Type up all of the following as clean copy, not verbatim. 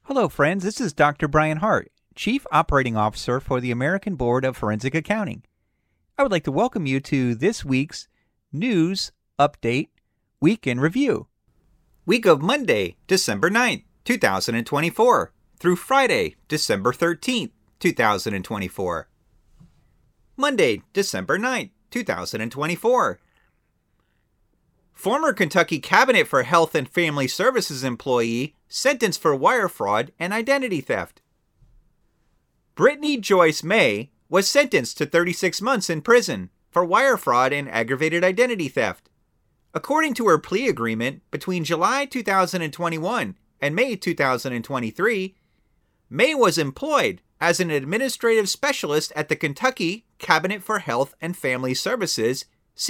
Hello, friends. This is Dr. Brian Hart, Chief Operating Officer for the American Board of Forensic Accounting. I would like to welcome you to this week's News Update Week in Review. Week of Monday, December 9th, 2024 through Friday, December 13th, 2024. Monday, December 9th, 2024. Former Kentucky Cabinet for Health and Family Services employee sentenced for wire fraud and identity theft. Brittany Joyce May was sentenced to 36 months in prison for wire fraud and aggravated identity theft. According to her plea agreement between July 2021 and May 2023, May was employed as an administrative specialist at the Kentucky Cabinet for Health and Family Services,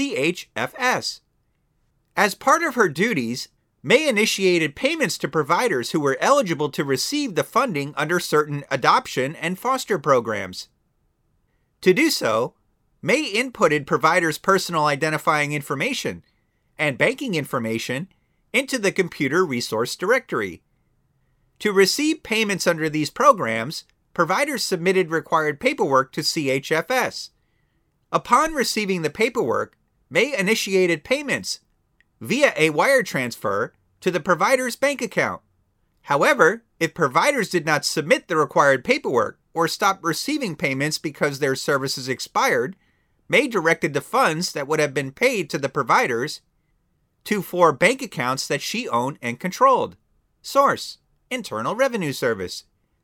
CHFS. As part of her duties, May initiated payments to providers who were eligible to receive the funding under certain adoption and foster programs. To do so, May inputted providers' personal identifying information and banking information into the Computer Resource Directory. To receive payments under these programs, providers submitted required paperwork to CHFS. Upon receiving the paperwork, May initiated payments via a wire transfer to the provider's bank account. However, if providers did not submit the required paperwork or stopped receiving payments because their services expired, May directed the funds that would have been paid to the providers to 4 bank accounts that she owned and controlled. Source: Internal Revenue Service,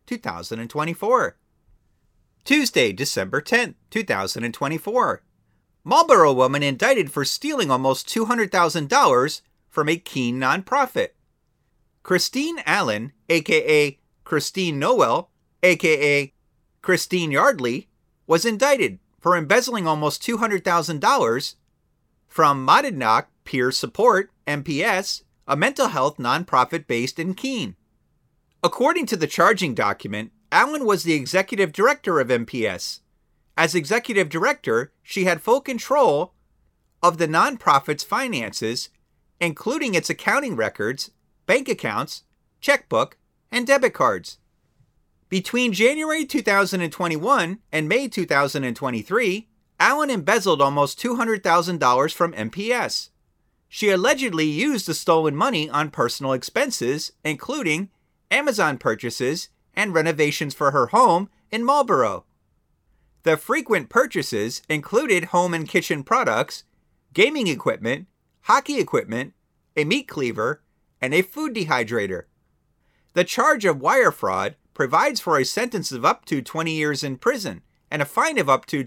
2024. Tuesday, December 10th, 2024. Marlboro woman indicted for stealing almost $200,000 from a Keene nonprofit. Christine Allen, a.k.a. Christine Noel, a.k.a. Christine Yardley, was indicted for embezzling almost $200,000 from Monadnock Peer Support, MPS, a mental health nonprofit based in Keene. According to the charging document, Allen was the executive director of MPS. As executive director, she had full control of the nonprofit's finances, including its accounting records, bank accounts, checkbook, and debit cards. Between January 2021 and May 2023, Allen embezzled almost $200,000 from MPS. She allegedly used the stolen money on personal expenses, including Amazon purchases and renovations for her home in Marlboro. The frequent purchases included home and kitchen products, gaming equipment, hockey equipment, a meat cleaver, and a food dehydrator. The charge of wire fraud provides for a sentence of up to 20 years in prison and a fine of up to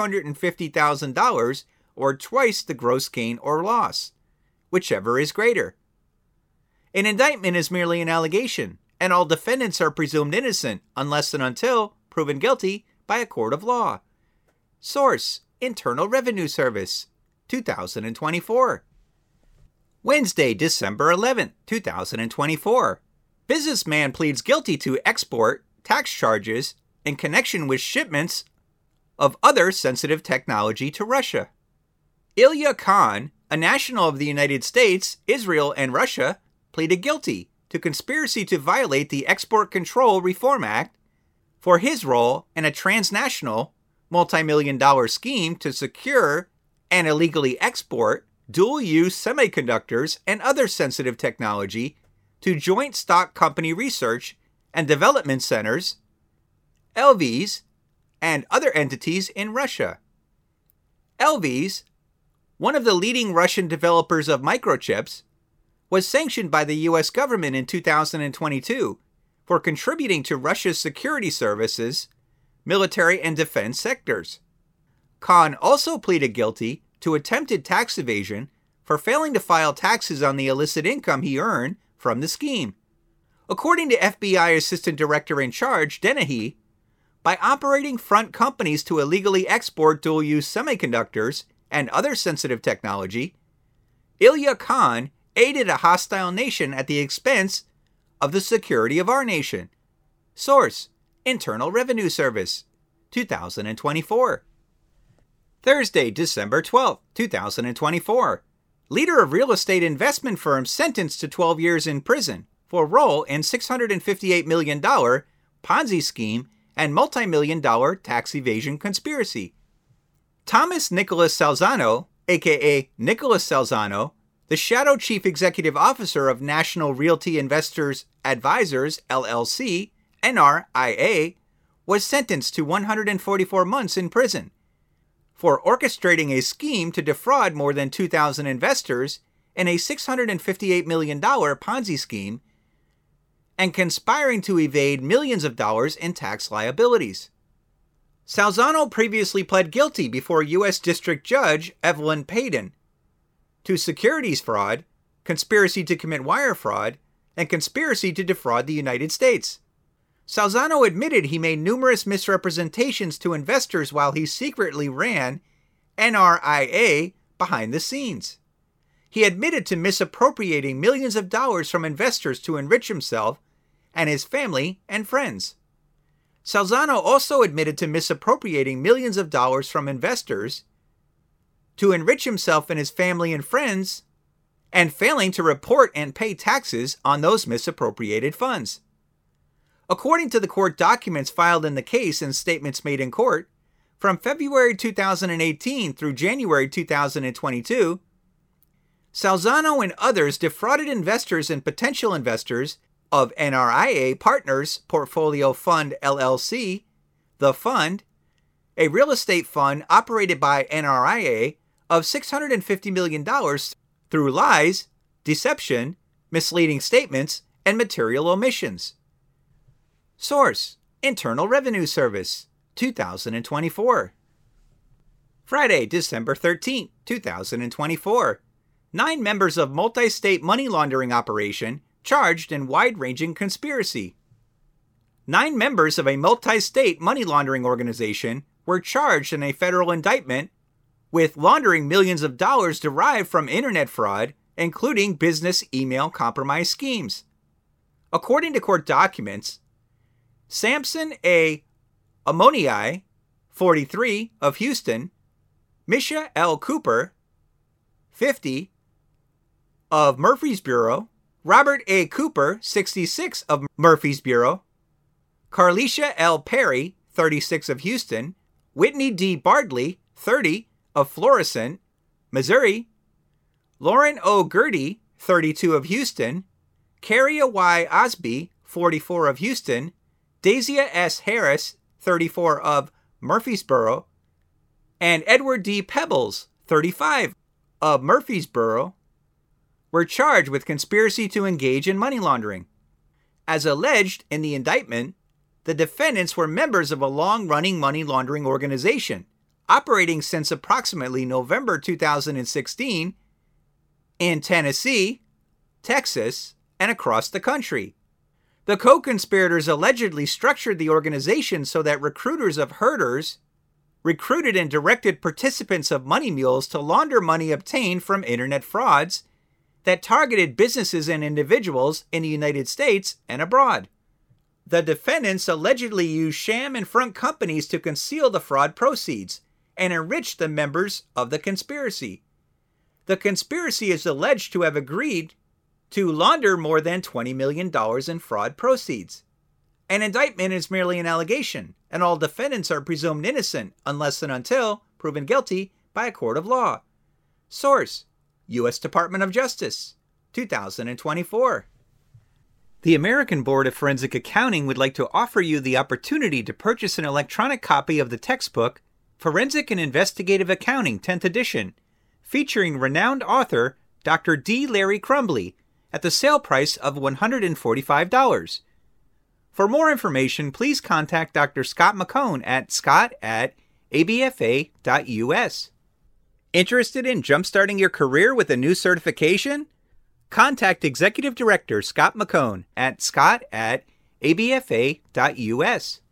$250,000 or twice the gross gain or loss, whichever is greater. An indictment is merely an allegation, and all defendants are presumed innocent unless and until proven guilty by a court of law. Source: Internal Revenue Service, 2024. Wednesday, December 11th, 2024. Businessman pleads guilty to export tax charges in connection with shipments of other sensitive technology to Russia. Ilya Khan, a national of the United States, Israel, and Russia, pleaded guilty to conspiracy to violate the Export Control Reform Act for his role in a transnational multi-million-dollar scheme to secure and illegally export dual-use semiconductors and other sensitive technology to Joint Stock Company Research and Development Centers, LVs, and other entities in Russia. LVs, one of the leading Russian developers of microchips, was sanctioned by the U.S. government in 2022 for contributing to Russia's security services, military, and defense sectors. Khan also pleaded guilty to attempted tax evasion for failing to file taxes on the illicit income he earned from the scheme. According to FBI Assistant Director in Charge Dennehy, by operating front companies to illegally export dual-use semiconductors and other sensitive technology, Ilya Khan aided a hostile nation at the expense of the security of our nation. Source: Internal Revenue Service, 2024. Thursday, December 12, 2024. Leader of real estate investment firm sentenced to 12 years in prison for role in $658 million Ponzi scheme and multi-million-dollar tax evasion conspiracy. Thomas Nicholas Salzano, aka Nicholas Salzano, the shadow chief executive officer of National Realty Investors Advisors, LLC, NRIA, was sentenced to 144 months in prison for orchestrating a scheme to defraud more than 2,000 investors in a $658 million Ponzi scheme and conspiring to evade millions of dollars in tax liabilities. Salzano previously pled guilty before U.S. District Judge Evelyn Payden to securities fraud, conspiracy to commit wire fraud, and conspiracy to defraud the United States. Salzano admitted he made numerous misrepresentations to investors while he secretly ran NRIA behind the scenes. He admitted to misappropriating millions of dollars from investors to enrich himself and his family and friends. Salzano also admitted to misappropriating millions of dollars from investors to enrich himself and his family and friends, and failing to report and pay taxes on those misappropriated funds. According to the court documents filed in the case and statements made in court, from February 2018 through January 2022, Salzano and others defrauded investors and potential investors of NRIA Partners Portfolio Fund LLC, the fund, a real estate fund operated by NRIA, of $650 million through lies, deception, misleading statements, and material omissions. Source: Internal Revenue Service, 2024. Friday, December 13, 2024. 9 members of multi-state money laundering operation charged in wide-ranging conspiracy. 9 members of a multi-state money laundering organization were charged in a federal indictment with laundering millions of dollars derived from internet fraud, including business email compromise schemes. According to court documents, Samson A. Amonii, 43, of Houston, Misha L. Cooper, 50, of Murfreesboro, Robert A. Cooper, 66, of Murfreesboro, Carlisha L. Perry, 36, of Houston, Whitney D. Bardley, 30, of Florissant, Missouri, Lauren O. Gertie, 32, of Houston, Caria Y. Osby, 44, of Houston, Daisia S. Harris, 34, of Murfreesboro, and Edward D. Pebbles, 35, of Murfreesboro, were charged with conspiracy to engage in money laundering. As alleged in the indictment, the defendants were members of a long-running money laundering organization, operating since approximately November 2016 in Tennessee, Texas, and across the country. The co-conspirators allegedly structured the organization so that recruiters of herders recruited and directed participants of money mules to launder money obtained from internet frauds that targeted businesses and individuals in the United States and abroad. The defendants allegedly used sham and front companies to conceal the fraud proceeds and enrich the members of the conspiracy. The conspiracy is alleged to have agreed to launder more than $20 million in fraud proceeds. An indictment is merely an allegation, and all defendants are presumed innocent unless and until proven guilty by a court of law. Source: U.S. Department of Justice, 2024. The American Board of Forensic Accounting would like to offer you the opportunity to purchase an electronic copy of the textbook Forensic and Investigative Accounting 10th edition, featuring renowned author Dr. D. Larry Crumbly, at the sale price of $145. For more information, please contact Dr. Scott McCone at scott@abfa.us. Interested in jumpstarting your career with a new certification? Contact Executive Director Scott McCone at scott@abfa.us.